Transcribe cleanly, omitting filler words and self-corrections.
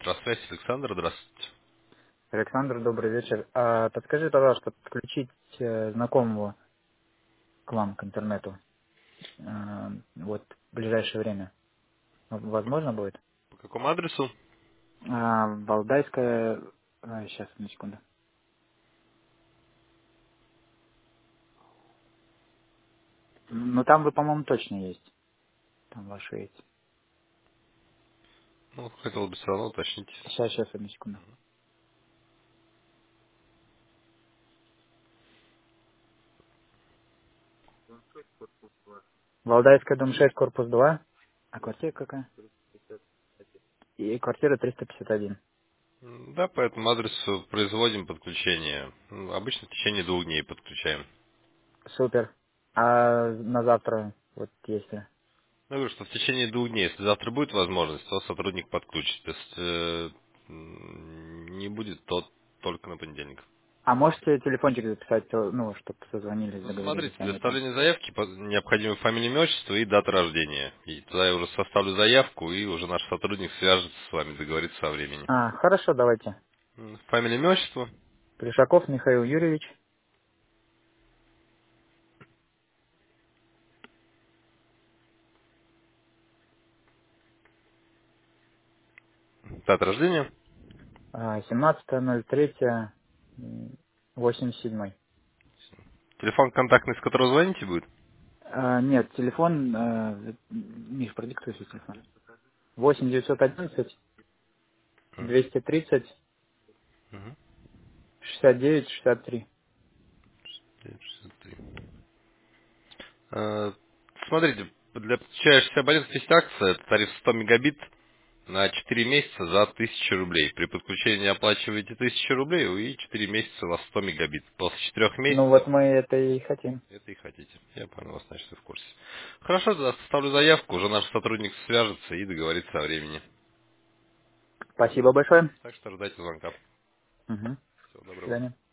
Здравствуйте, Александр, здравствуйте. Александр, добрый вечер. Подскажи, пожалуйста, подключить знакомого к вам, к интернету, вот в ближайшее время. Возможно будет? По какому адресу? Валдайская... Сейчас, одну секунду. Ну, там вы, по-моему, точно есть. Там ваши есть. Ну, хотел бы все равно уточнить. Сейчас, одну секунду. Валдайская, дом 6, корпус 2. А квартира какая? И квартира 351. Да, по этому адресу производим подключение. Обычно в течение 2 дней подключаем. Супер. А на завтра, вот если... Я говорю, что в течение 2 дней, если завтра будет возможность, то сотрудник подключит. Если не будет, то только на понедельник. А можете телефончик записать, ну, чтобы созвонились, Ну, договорились, смотрите, а для не там. составления заявки необходимо фамилия, имя, отчество и дата рождения. И туда я уже составлю заявку, и уже наш сотрудник свяжется с вами, договорится о времени. Хорошо, давайте. Фамилия, имя, отчество, Плешаков Михаил Юрьевич, дата рождения. 17.03.87. Телефон контактный, с которого звоните, будет? Нет, телефон, Миш, продиктуй свой телефон. 8 911 Мгм. 230 Мгм. 69 63. 963. Э, Смотрите, для подключающихся абонентов есть акция, это тариф 100 мегабит на 4 месяца за 1000 рублей. При подключении оплачиваете 1000 рублей и 4 месяца у вас 100 мегабит. После 4 Ну вот месяцев мы это и хотим. это и хотите. Я понял вас, значит, вы в курсе. Хорошо, тогда составлю заявку, уже наш сотрудник свяжется и договорится о времени. Спасибо большое. Так что ждайте звонка. Угу. Всего До доброго. свидания.